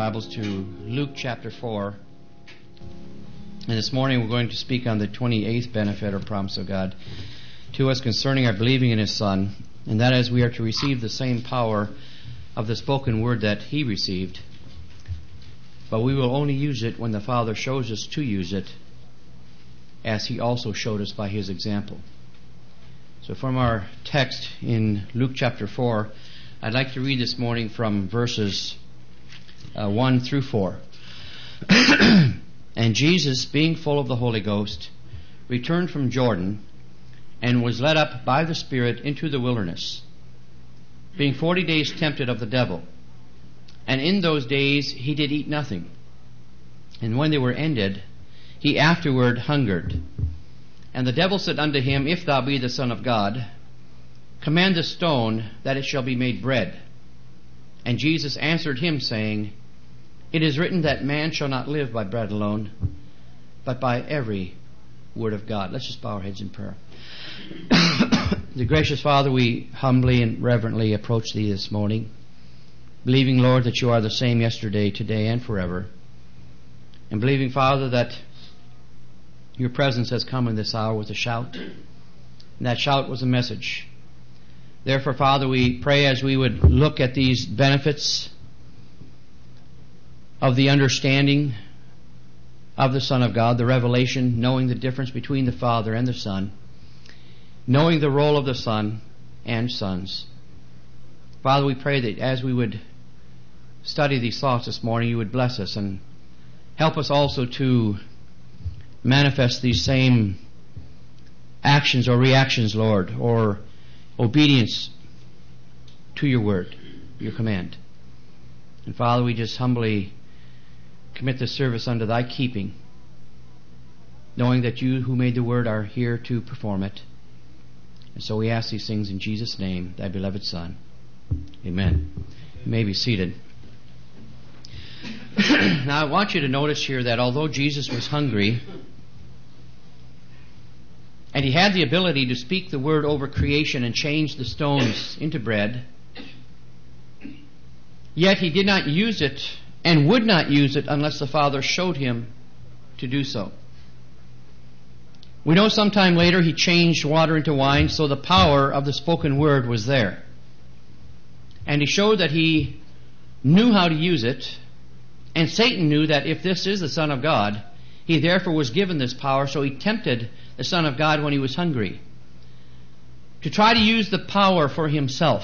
Bibles to Luke chapter 4. And this morning we're going to speak on the 28th benefit or promise of God to us concerning our believing in His Son, and that is we are to receive the same power of the spoken word that He received, but we will only use it when the Father shows us to use it, as He also showed us by His example. So from our text in Luke chapter 4, I'd like to read this morning from verses 1 through 4. And Jesus, being full of the Holy Ghost, returned from Jordan, and was led up by the Spirit into the wilderness, being 40 days tempted of the devil. And in those days he did eat nothing. And when they were ended, he afterward hungered. And the devil said unto him, If thou be the Son of God, command the stone that it shall be made bread. And Jesus answered him, saying, It is written that man shall not live by bread alone, but by every word of God. Let's just bow our heads in prayer. The gracious Father, we humbly and reverently approach Thee this morning, believing, Lord, that You are the same yesterday, today, and forever. And believing, Father, that Your presence has come in this hour with a shout, and that shout was a message. Therefore, Father, we pray as we would look at these benefits of the understanding of the Son of God, the revelation, knowing the difference between the Father and the Son, knowing the role of the Son and sons. Father, we pray that as we would study these thoughts this morning, You would bless us and help us also to manifest these same actions or reactions, Lord, or obedience to Your word, Your command. And Father, we just humbly commit this service unto Thy keeping, knowing that You who made the word are here to perform it. And so we ask these things in Jesus' name, Thy beloved Son. Amen. You may be seated. Now I want you to notice here that although Jesus was hungry, and He had the ability to speak the word over creation and change the stones into bread, yet He did not use it and would not use it unless the Father showed Him to do so. We know sometime later He changed water into wine, so the power of the spoken word was there. And He showed that He knew how to use it, and Satan knew that if this is the Son of God, He therefore was given this power, so he tempted the Son of God when He was hungry to try to use the power for himself.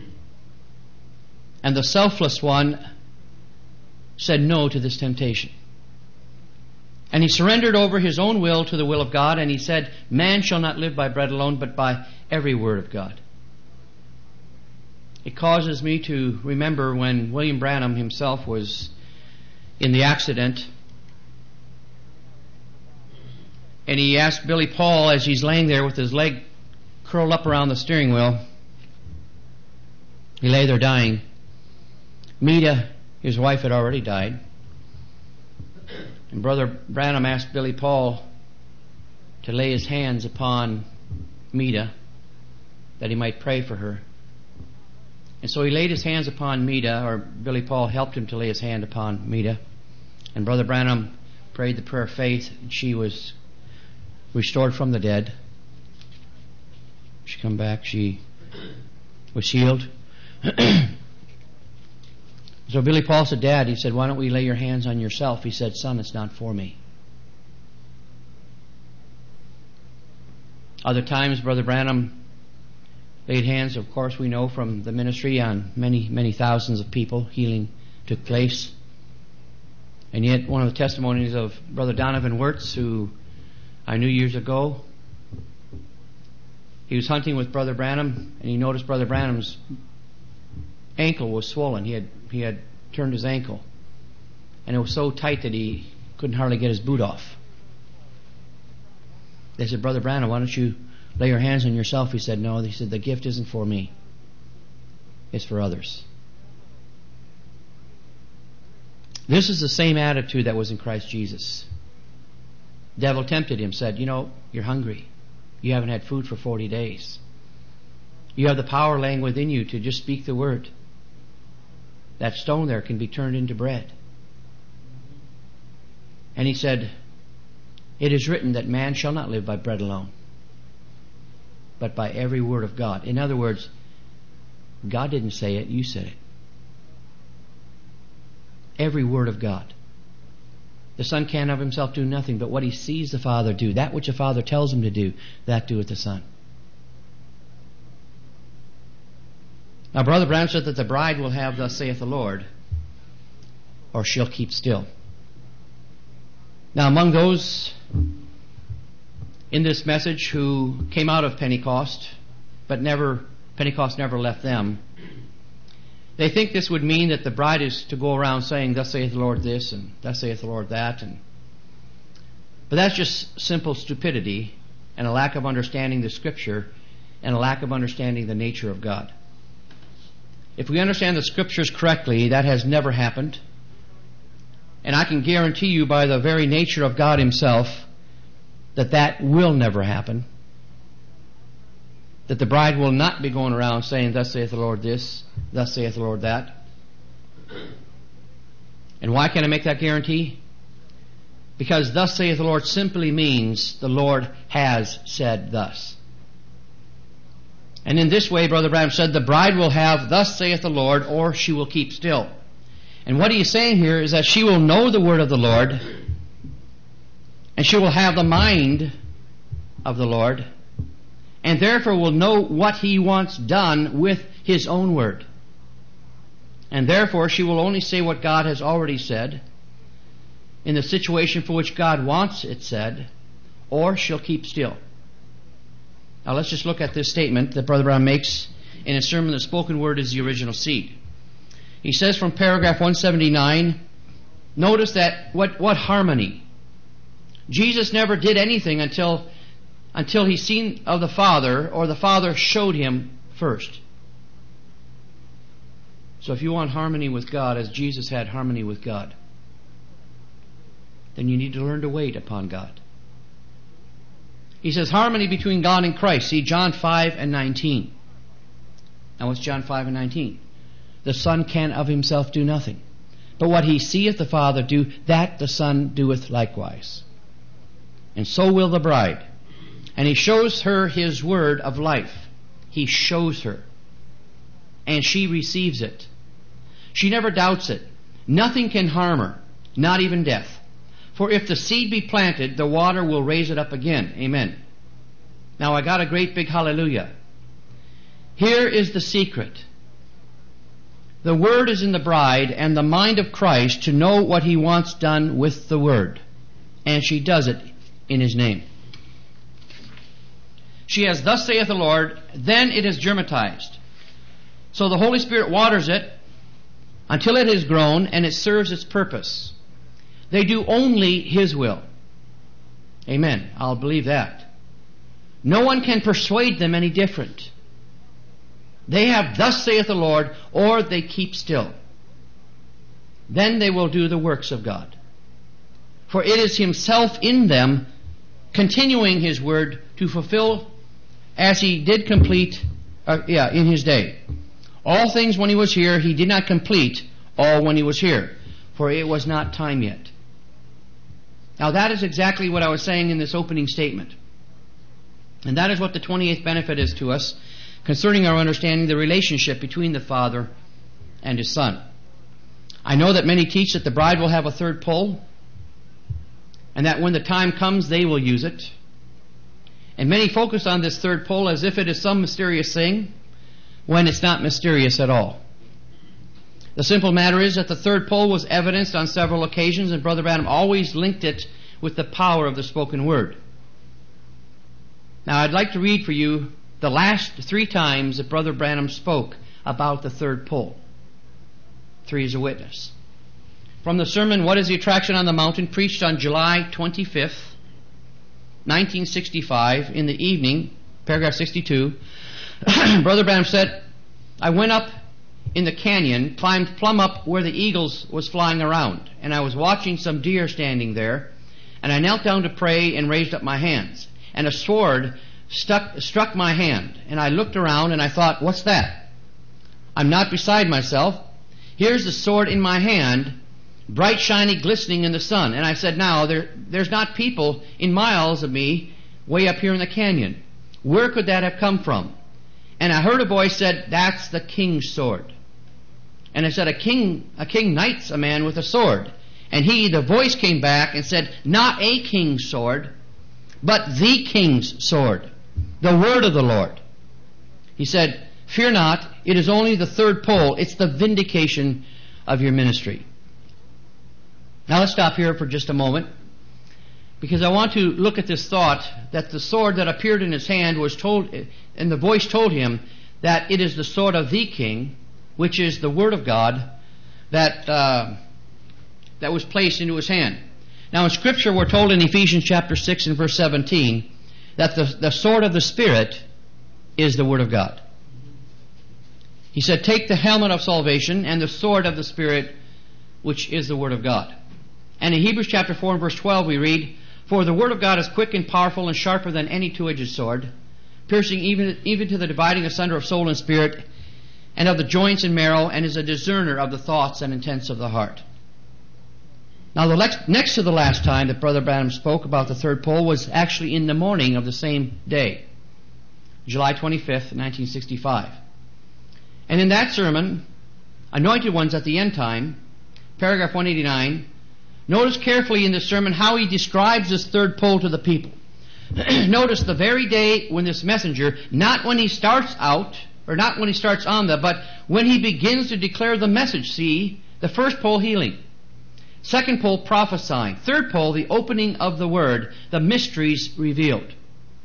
And the selfless one said no to this temptation. And he surrendered over his own will to the will of God, and he said, Man shall not live by bread alone, but by every word of God. It causes me to remember when William Branham himself was in the accident, and he asked Billy Paul, as he's laying there with his leg curled up around the steering wheel, he lay there dying. Meta, his wife, had already died. And Brother Branham asked Billy Paul to lay his hands upon Meta, that he might pray for her. And so he laid his hands upon Meta, or Billy Paul helped him to lay his hand upon Meta. And Brother Branham prayed the prayer of faith, and she was restored from the dead. She come back, she was healed. So Billy Paul said, Dad, he said, why don't we lay your hands on yourself? He said, Son, it's not for me. Other times, Brother Branham laid hands, of course we know from the ministry, on many, many thousands of people. Healing took place. And yet one of the testimonies of Brother Donovan Wirtz, who I knew years ago, he was hunting with Brother Branham, and he noticed Brother Branham's ankle was swollen. He had turned his ankle, and it was so tight that he couldn't hardly get his boot off. They said, Brother Branham, why don't you lay your hands on yourself? He said, no. He said, the gift isn't for me. It's for others. This is the same attitude that was in Christ Jesus. The devil tempted him, said, you're hungry. You haven't had food for 40 days. You have the power laying within you to just speak the word. That stone there can be turned into bread. And he said, "It is written that man shall not live by bread alone, but by every word of God." In other words, God didn't say it, you said it. Every word of God. The Son can of himself do nothing but what he sees the Father do. That which the Father tells him to do, that doeth the Son. Now, Brother Branham said that the bride will have, "Thus saith the Lord," or she'll keep still. Now, among those in this message who came out of Pentecost, but Pentecost never left them, they think this would mean that the bride is to go around saying, "Thus saith the Lord this," and "Thus saith the Lord that." But that's just simple stupidity and a lack of understanding the Scripture and a lack of understanding the nature of God. If we understand the Scriptures correctly, that has never happened. And I can guarantee you by the very nature of God Himself that that will never happen. That the bride will not be going around saying, "Thus saith the Lord this, thus saith the Lord that." And why can I make that guarantee? Because "thus saith the Lord" simply means the Lord has said thus. And in this way, Brother Branham said, the bride will have "Thus saith the Lord," or she will keep still. And what he is saying here is that she will know the word of the Lord, and she will have the mind of the Lord, and therefore will know what He wants done with His own word. And therefore she will only say what God has already said, in the situation for which God wants it said, or she'll keep still. Now let's just look at this statement that Brother Brown makes in his sermon, "The Spoken Word is the Original Seed." He says from paragraph 179, notice that what harmony. Jesus never did anything until He seen of the Father, or the Father showed Him first. So if you want harmony with God as Jesus had harmony with God, then you need to learn to wait upon God. He says harmony between God and Christ. See John 5 and 19. Now what's John 5 and 19? The Son can of Himself do nothing, but what He seeth the Father do, that the Son doeth likewise. And so will the bride. And He shows her His word of life. He shows her. And she receives it. She never doubts it. Nothing can harm her, not even death. For if the seed be planted, the water will raise it up again. Amen. Now I got a great big hallelujah. Here is the secret. The Word is in the bride and the mind of Christ to know what He wants done with the Word. And she does it in His name. She has "Thus saith the Lord," then it is germatized. So the Holy Spirit waters it until it has grown and it serves its purpose. They do only His will. Amen. I'll believe that. No one can persuade them any different. They have "Thus saith the Lord," or they keep still. Then they will do the works of God. For it is Himself in them, continuing His word to fulfill as He did complete in His day. All things when He was here, He did not complete all when He was here, for it was not time yet. Now that is exactly what I was saying in this opening statement. And that is what the 28th benefit is to us concerning our understanding the relationship between the Father and His Son. I know that many teach that the bride will have a third pull, and that when the time comes they will use it. And many focus on this third pull as if it is some mysterious thing, when it's not mysterious at all. The simple matter is that the third pull was evidenced on several occasions, and Brother Branham always linked it with the power of the spoken word. Now I'd like to read for you the last 3 times that Brother Branham spoke about the third pull. 3 is a witness. From the sermon, "What is the Attraction on the Mountain?" preached on July 25th, 1965, in the evening, paragraph 62, Brother Branham said, "I went up in the canyon, climbed plumb up where the eagles was flying around, and I was watching some deer standing there, and I knelt down to pray and raised up my hands, and a sword struck my hand, and I looked around and I thought, what's that? I'm not beside myself. Here's the sword in my hand, bright, shiny, glistening in the sun. And I said, now, there's not people in miles of me way up here in the canyon. Where could that have come from? And I heard a voice said, that's the king's sword. And I said, a king knights a man with a sword. And the voice came back and said, not a king's sword, but the king's sword, the word of the Lord. He said, fear not, it is only the third pole. It's the vindication of your ministry. Now let's stop here for just a moment, because I want to look at this thought that the sword that appeared in his hand was told, and the voice told him that it is the sword of the king, which is the word of God that was placed into his hand. Now in Scripture we're told in Ephesians chapter 6 and verse 17 that the sword of the Spirit is the word of God. He said, take the helmet of salvation and the sword of the Spirit, which is the word of God. And in Hebrews chapter 4 and verse 12 we read, for the word of God is quick and powerful and sharper than any two-edged sword, piercing even to the dividing asunder of soul and spirit, and of the joints and marrow, and is a discerner of the thoughts and intents of the heart. Now the next to the last time that Brother Branham spoke about the third pole was actually in the morning of the same day, July 25th, 1965. And in that sermon, Anointed Ones at the End Time, paragraph 189, notice carefully in the sermon how he describes this third pole to the people. Notice the very day when this messenger, not when he starts out, or not when he starts on but when he begins to declare the message. See, the first pole, healing. Second pole, prophesying. Third pole, the opening of the word, the mysteries revealed.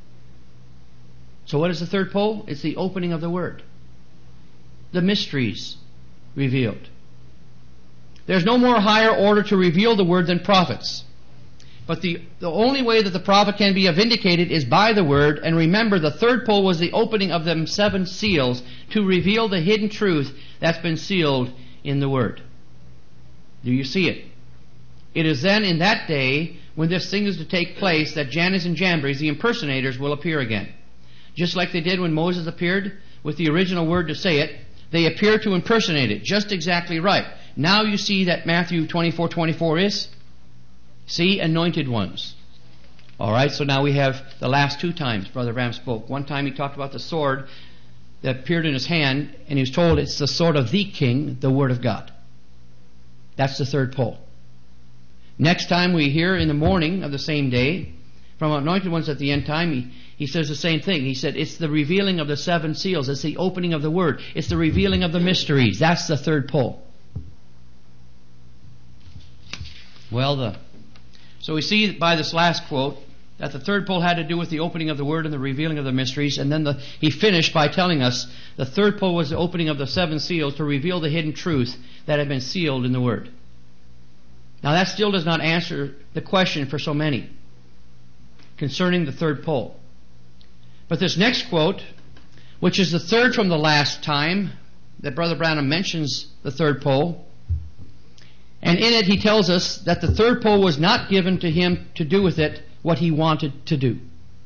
So what is the third pole? It's the opening of the word, the mysteries revealed. There's no more higher order to reveal the word than prophets. But the only way that the prophet can be vindicated is by the word. And remember, the third pole was the opening of them 7 seals to reveal the hidden truth that's been sealed in the word. Do you see it? It is then in that day when this thing is to take place that Jannes and Jambres, the impersonators, will appear again. Just like they did when Moses appeared with the original word to say it, they appear to impersonate it just exactly right. Now you see that Matthew 24:24 is, see, anointed ones. All right, so now we have the last 2 times Brother Branham spoke. One time he talked about the sword that appeared in his hand, and he was told it's the sword of the king, the word of God. That's the third pole. Next time we hear in the morning of the same day from Anointed Ones at the End Time, he says the same thing. He said it's the revealing of the 7 seals. It's the opening of the word. It's the revealing of the mysteries. That's the third pole. Well, so we see by this last quote that the third pole had to do with the opening of the word and the revealing of the mysteries. And then he finished by telling us the third pole was the opening of the 7 seals to reveal the hidden truth that had been sealed in the word. Now that still does not answer the question for so many concerning the third pole. But this next quote, which is the third from the last time that Brother Branham mentions the third pole, and in it he tells us that the third pole was not given to him to do with it what he wanted to do,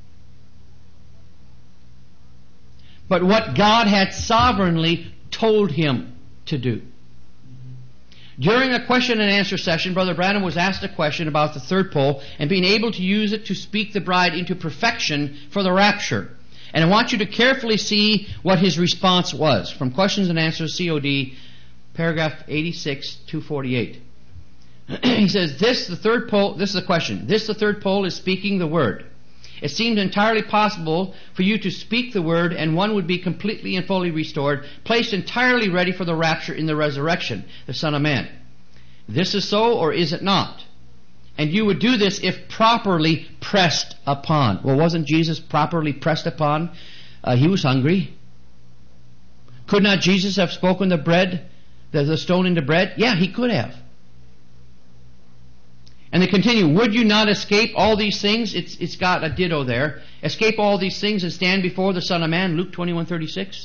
but what God had sovereignly told him to do. During a question and answer session, Brother Branham was asked a question about the third pole and being able to use it to speak the bride into perfection for the rapture. And I want you to carefully see what his response was from Questions and Answers, COD, paragraph 86, 248. He says, this is the question. This, the third pole, is speaking the word. It seems entirely possible for you to speak the word and one would be completely and fully restored, placed entirely ready for the rapture in the resurrection, the Son of Man. This is so, or is it not? And you would do this if properly pressed upon. Well, wasn't Jesus properly pressed upon? He was hungry. Could not Jesus have spoken the bread, the stone into bread? Yeah, he could have. And they continue, would you not escape all these things? It's got a ditto there. Escape all these things and stand before the Son of Man, Luke 21:36.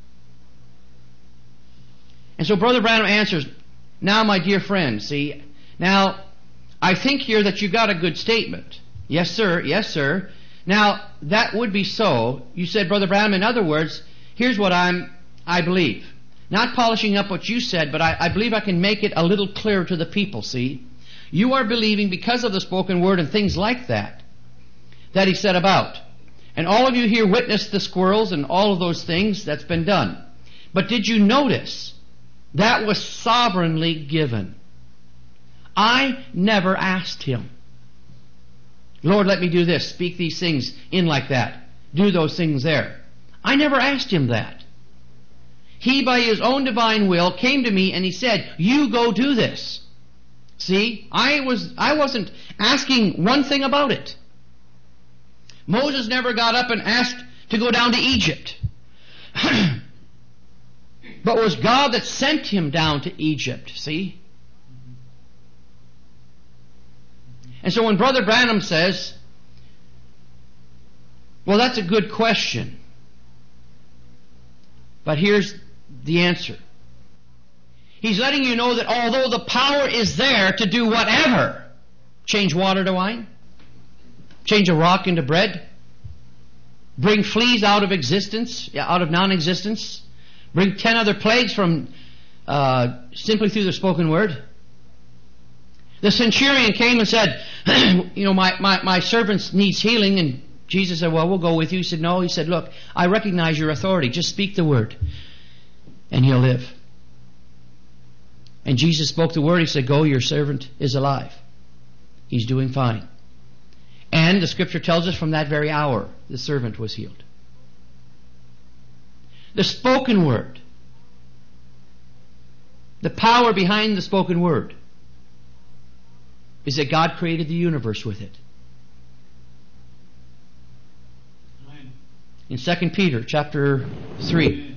And so Brother Branham answers, now my dear friend, see, now I think here that you got a good statement. Yes, sir, yes, sir. Now, that would be so. You said, Brother Branham, in other words, here's what I believe. Not polishing up what you said, but I believe I can make it a little clearer to the people, see? You are believing because of the spoken word and things like that he set about. And all of you here witnessed the squirrels and all of those things that's been done. But did you notice that was sovereignly given? I never asked him, Lord, let me do this, speak these things in like that, do those things there. I never asked him that. He, by his own divine will, came to me and he said, you go do this. See, I wasn't asking one thing about it. Moses never got up and asked to go down to Egypt. But it was God that sent him down to Egypt, see? And so when Brother Branham says, well, that's a good question, but here's the answer. He's letting you know that although the power is there to do whatever, change water to wine, change a rock into bread, bring fleas out of existence, out of non-existence, bring 10 other plagues from simply through the spoken word. The centurion came and said, my servant needs healing, and Jesus said, well, we'll go with you. He said, no. He said, look, I recognize your authority. Just speak the word, and he'll live. And Jesus spoke the word. He said, go, your servant is alive. He's doing fine. And the Scripture tells us from that very hour, the servant was healed. The spoken word, the power behind the spoken word, is that God created the universe with it. In 2 Peter chapter 3.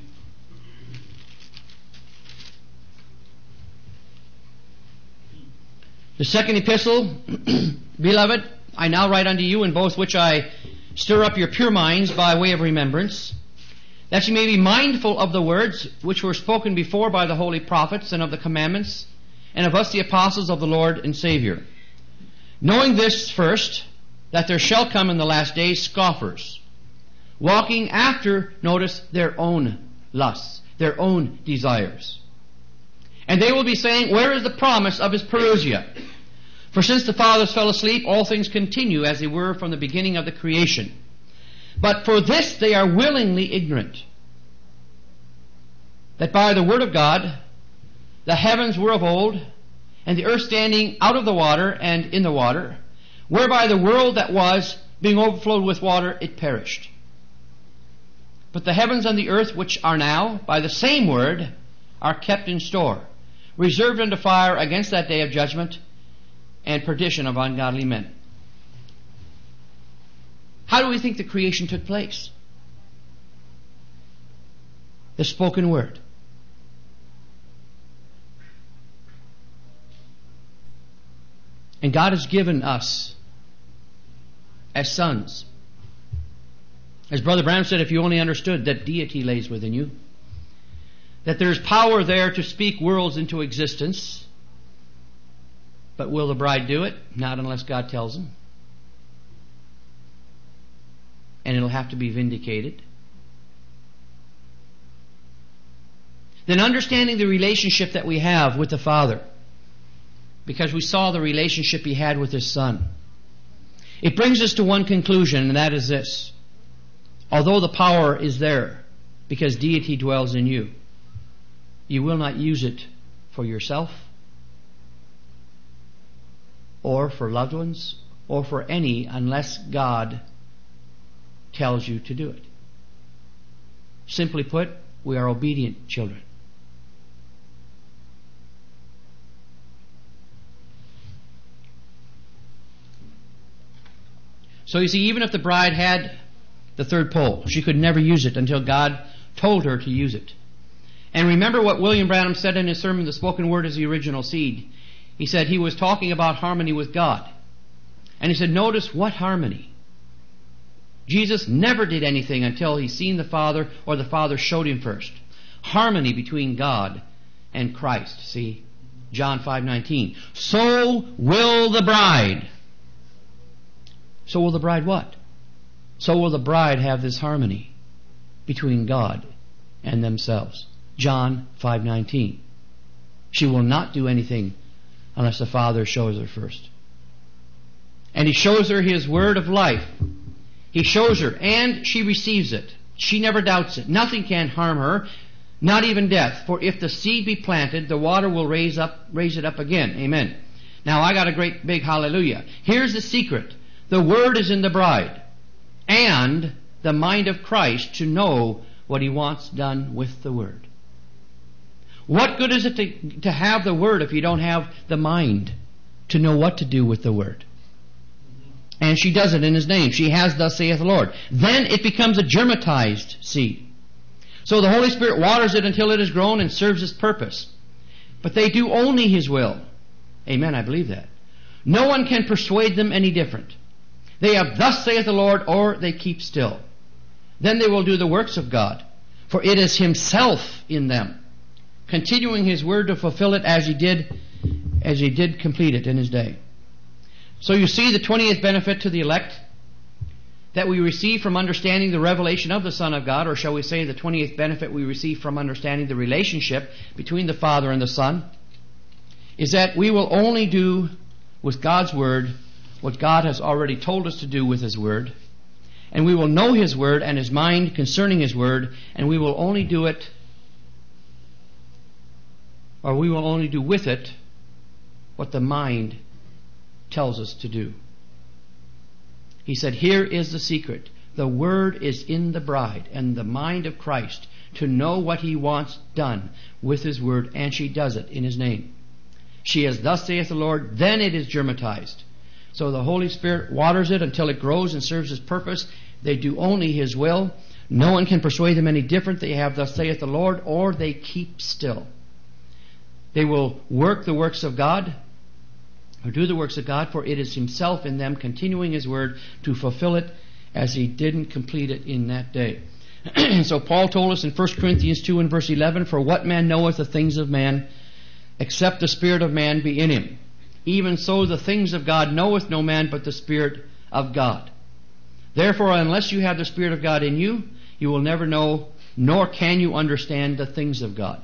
The second epistle, beloved, I now write unto you, in both which I stir up your pure minds by way of remembrance, that you may be mindful of the words which were spoken before by the holy prophets, and of the commandments, and of us the apostles of the Lord and Savior. Knowing this first, that there shall come in the last days scoffers, walking after, notice, their own lusts, their own desires. And they will be saying, where is the promise of his parousia? For since the fathers fell asleep, all things continue as they were from the beginning of the creation. But for this they are willingly ignorant, that by the word of God the heavens were of old, and the earth standing out of the water and in the water, whereby the world that was, being overflowed with water, it perished. But the heavens and the earth which are now, by the same word, are kept in store, reserved unto fire against that day of judgment and perdition of ungodly men. How do we think the creation took place? The spoken word. And God has given us, as sons, as Brother Branham said, if you only understood that deity lays within you, that there's power there to speak worlds into existence, but will the bride do it? Not unless God tells them. And it'll have to be vindicated. Then understanding the relationship that we have with the Father, because we saw the relationship He had with His Son, it brings us to one conclusion, and that is this. Although the power is there, because deity dwells in you, you will not use it for yourself, or for loved ones, or for any, unless God tells you to do it. Simply put, we are obedient children. So you see, even if the bride had the third pole, she could never use it until God told her to use it. And remember what William Branham said in his sermon, The Spoken Word is the Original Seed. He said he was talking about harmony with God. And he said, notice what harmony. Jesus never did anything until he seen the Father, or the Father showed him first. Harmony between God and Christ. See, John 5:19. So will the bride. So will the bride what? So will the bride have this harmony between God and themselves. John 5:19. She will not do anything unless the Father shows her first. And He shows her His word of life. He shows her, and she receives it. She never doubts it. Nothing can harm her, not even death. For if the seed be planted, the water will raise it up again. Amen. Now I got a great big hallelujah. Here's the secret. The word is in the bride, and the mind of Christ to know what He wants done with the word. What good is it to have the word if you don't have the mind to know what to do with the word? And she does it in His name. She has, thus saith the Lord. Then it becomes a germatized seed. So the Holy Spirit waters it until it is grown and serves its purpose. But they do only His will. Amen, I believe that. No one can persuade them any different. They have, thus saith the Lord, or they keep still. Then they will do the works of God. For it is Himself in them, continuing His word to fulfill it as He did complete it in His day. So you see the 20th benefit to the elect that we receive from understanding the revelation of the Son of God, or shall we say the 20th benefit we receive from understanding the relationship between the Father and the Son, is that we will only do with God's Word what God has already told us to do with His Word, and we will know His Word and His mind concerning His Word, and we will only do it, or we will only do with it what the mind tells us to do. He said, here is the secret. The word is in the bride and the mind of Christ to know what He wants done with His word, and she does it in His name. She is, thus saith the Lord, then it is germatized. So the Holy Spirit waters it until it grows and serves His purpose. They do only His will. No one can persuade them any different. They have, thus saith the Lord, or they keep still. They will work the works of God, or do the works of God, for it is Himself in them, continuing His word to fulfill it as He didn't complete it in that day. So Paul told us in 1 Corinthians 2 and verse 11, for what man knoweth the things of man, except the Spirit of man be in him? Even so the things of God knoweth no man but the Spirit of God. Therefore, unless you have the Spirit of God in you, you will never know, nor can you understand the things of God.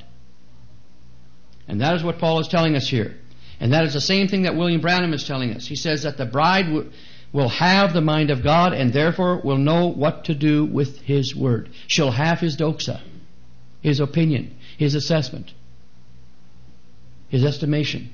And that is what Paul is telling us here. And that is the same thing that William Branham is telling us. He says that the bride will have the mind of God, and therefore will know what to do with His word. She'll have His doxa, His opinion, His assessment, His estimation.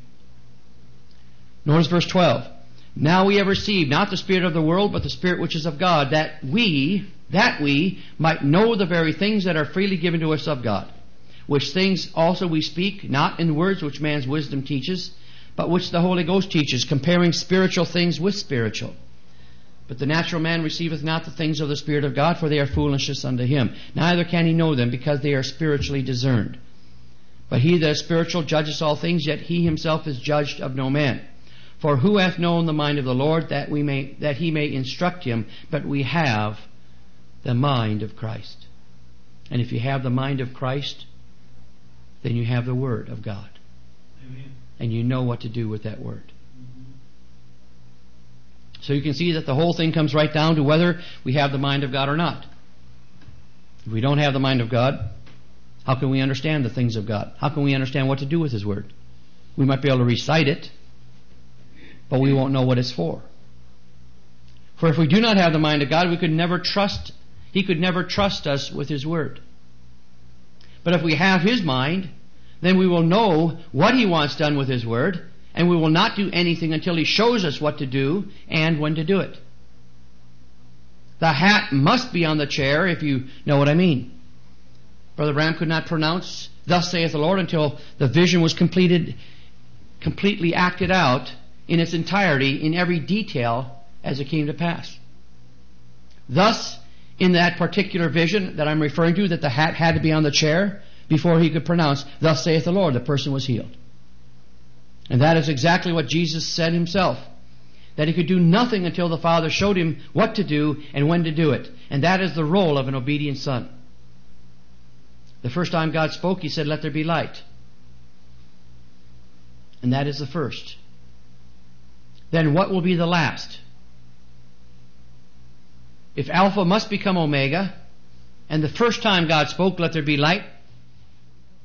Notice verse 12. Now we have received not the spirit of the world, but the Spirit which is of God, that we might know the very things that are freely given to us of God. Which things also we speak, not in words which man's wisdom teaches, but which the Holy Ghost teaches, comparing spiritual things with spiritual. But the natural man receiveth not the things of the Spirit of God, for they are foolishness unto him. Neither can he know them, because they are spiritually discerned. But he that is spiritual judgeth all things, yet he himself is judged of no man. For who hath known the mind of the Lord, that he may instruct him? But we have the mind of Christ. And if you have the mind of Christ, then you have the Word of God. Amen. And you know what to do with that Word. Mm-hmm. So you can see that the whole thing comes right down to whether we have the mind of God or not. If we don't have the mind of God, how can we understand the things of God? How can we understand what to do with His Word? We might be able to recite it, but we won't know what it's for. For if we do not have the mind of God, He could never trust us with His Word. But if we have His mind, then we will know what He wants done with His Word, and we will not do anything until He shows us what to do and when to do it. The hat must be on the chair, if you know what I mean. Brother Branham could not pronounce, "Thus saith the Lord," until the vision was completely acted out in its entirety, in every detail, as it came to pass. Thus, in that particular vision that I'm referring to, that the hat had to be on the chair before he could pronounce, "Thus saith the Lord," the person was healed. And that is exactly what Jesus said Himself, that He could do nothing until the Father showed Him what to do and when to do it. And that is the role of an obedient son. The first time God spoke, He said, "Let there be light." And that is the first. Then what will be the last? If Alpha must become Omega, and the first time God spoke, "Let there be light,"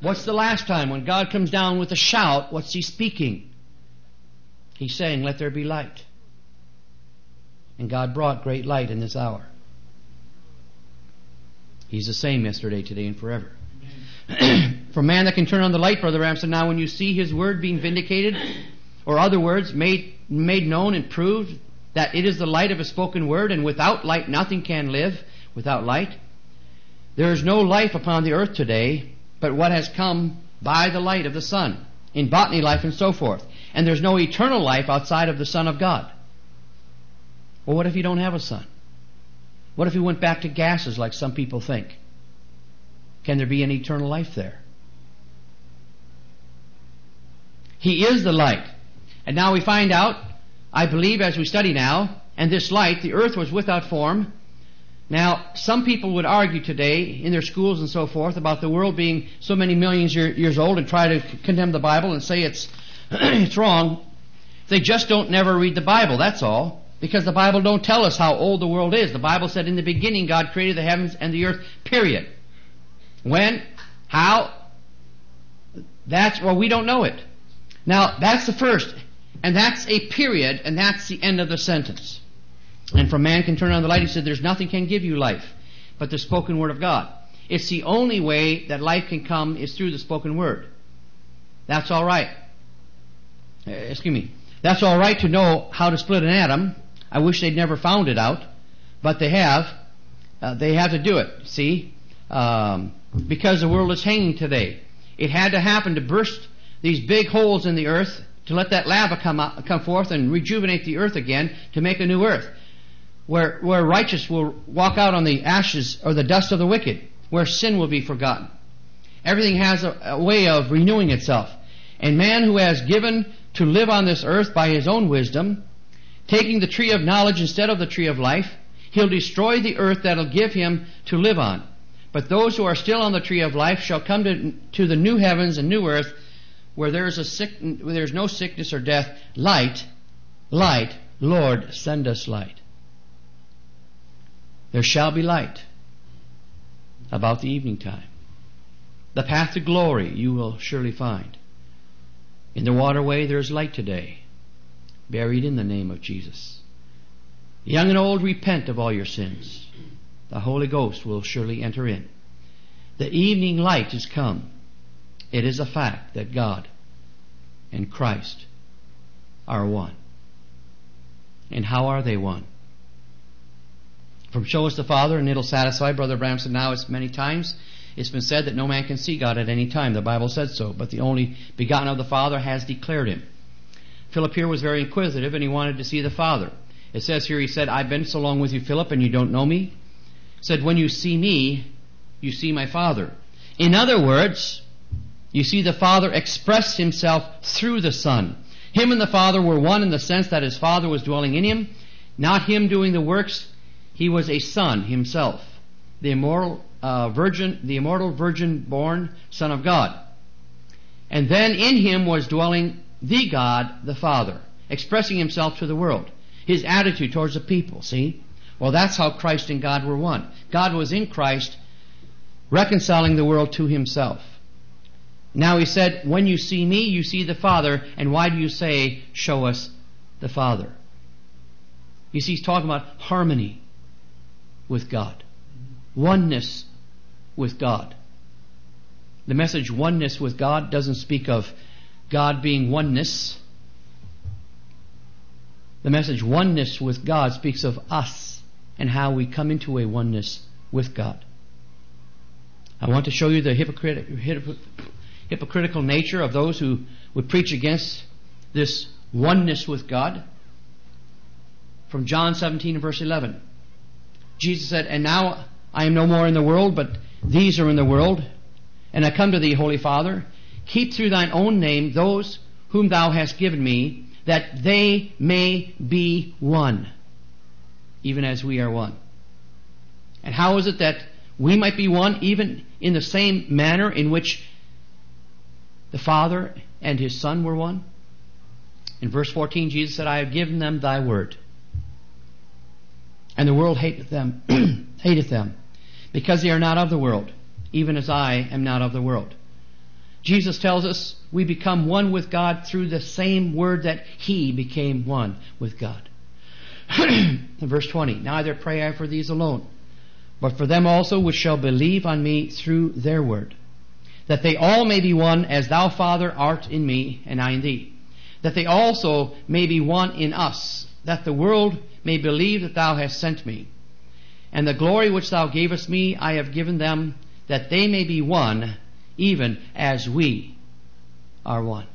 What's the last time when God comes down with a shout? What's He speaking? He's saying, let there be light. And God brought great light in this hour. He's the same yesterday, today, and forever. For man that can turn on the light, Brother Ramson, now when you see His Word being vindicated, or other words, made known and proved that it is the light of a spoken word, and without light nothing can live without light. There is no life upon the earth today but what has come by the light of the sun, in botany life and so forth. And there's no eternal life outside of the Son of God. Well, what if you don't have a sun? What if you went back to gases like some people think? Can there be an eternal life there? He is the light. And now we find out, I believe as we study now, and this light, the earth was without form. Now, some people would argue today in their schools and so forth about the world being so many millions years old and try to condemn the Bible and say it's it's wrong. They just don't never read the Bible, that's all. Because the Bible don't tell us how old the world is. The Bible said in the beginning God created the heavens and the earth, period. When? How? We don't know it. Now, that's the first. And that's a period, and that's the end of the sentence. And from man can turn on the light, he said, there's nothing can give you life but the spoken word of God. It's the only way that life can come is through the spoken word. That's all right. That's all right to know how to split an atom. I wish they'd never found it out, but they have. They have to do it, see? Because the world is hanging today. It had to happen to burst these big holes in the earth to let that lava come forth and rejuvenate the earth again to make a new earth. Where righteous will walk out on the ashes or the dust of the wicked, where sin will be forgotten. Everything has a way of renewing itself. And man who has given to live on this earth by his own wisdom, taking the tree of knowledge instead of the tree of life, he'll destroy the earth that'll give him to live on. But those who are still on the tree of life shall come to the new heavens and new earth where there's no sickness or death. Light, light, Lord, send us light. There shall be light about the evening time. The path to glory you will surely find. In the waterway there's light today, buried in the name of Jesus. Young and old, repent of all your sins. The Holy Ghost will surely enter in. The evening light is come. It is a fact that God and Christ are one. And how are they one? From show us the Father and it'll satisfy. Brother Branham said now it's many times it's been said that no man can see God at any time. The Bible said so. But the only begotten of the Father has declared Him. Philip here was very inquisitive and he wanted to see the Father. It says here, he said, I've been so long with you, Philip, and you don't know me. He said, when you see me, you see my Father. In other words, you see the Father express Himself through the Son. Him and the Father were one in the sense that His Father was dwelling in Him, not Him doing the works. He was a Son Himself, the immortal virgin-born Son of God. And then in Him was dwelling the God, the Father, expressing Himself to the world. His attitude towards the people, see? Well, that's how Christ and God were one. God was in Christ, reconciling the world to Himself. Now He said, when you see me, you see the Father. And why do you say, show us the Father? You see, He's talking about harmony with God. Oneness with God. The message oneness with God doesn't speak of God being oneness. The message oneness with God speaks of us and how we come into a oneness with God. I want to show you the hypocritical nature of those who would preach against this oneness with God. From John 17 verse 11. Jesus said, and now I am no more in the world, but these are in the world. And I come to thee, Holy Father. Keep through thine own name those whom thou hast given me, that they may be one, even as we are one. And how is it that we might be one, even in the same manner in which the Father and His Son were one? In verse 14, Jesus said, I have given them thy word. And the world hateth them, because they are not of the world, even as I am not of the world. Jesus tells us we become one with God through the same word that He became one with God. In verse 20, neither pray I for these alone, but for them also which shall believe on me through their word, that they all may be one, as thou, Father, art in me, and I in thee, that they also may be one in us, that the world may believe that thou hast sent me. And the glory which thou gavest me I have given them, that they may be one, even as we are one.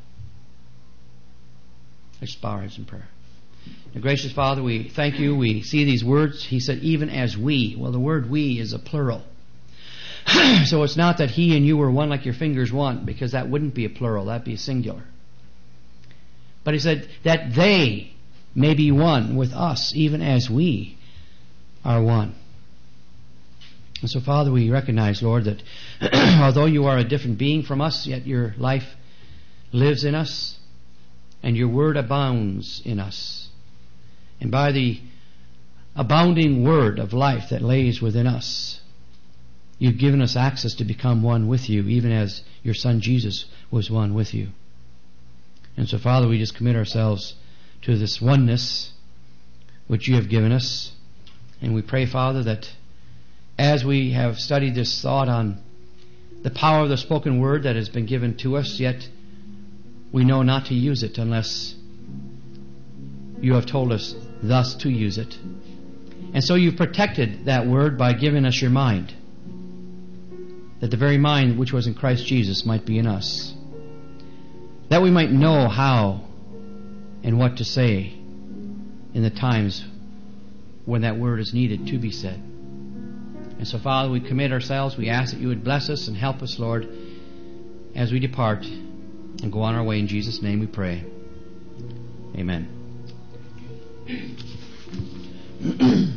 Let's bow our heads in prayer. Now, gracious Father, we thank you. We see these words. He said, even as we. Well, the word we is a plural. So it's not that he and you were one like your fingers one, because that wouldn't be a plural. That'd be a singular. But he said that they may be one with us, even as we are one. And so, Father, we recognize, Lord, that although you are a different being from us, yet your life lives in us, and your word abounds in us. And by the abounding word of life that lays within us, you've given us access to become one with you, even as your Son Jesus was one with you. And so, Father, we just commit ourselves to this oneness which you have given us. And we pray, Father, that as we have studied this thought on the power of the spoken word that has been given to us, yet we know not to use it unless you have told us thus to use it. And so you've protected that word by giving us your mind, that the very mind which was in Christ Jesus might be in us, that we might know how and what to say in the times when that word is needed to be said. And so, Father, we commit ourselves. We ask that you would bless us and help us, Lord, as we depart and go on our way. In Jesus' name we pray. Amen.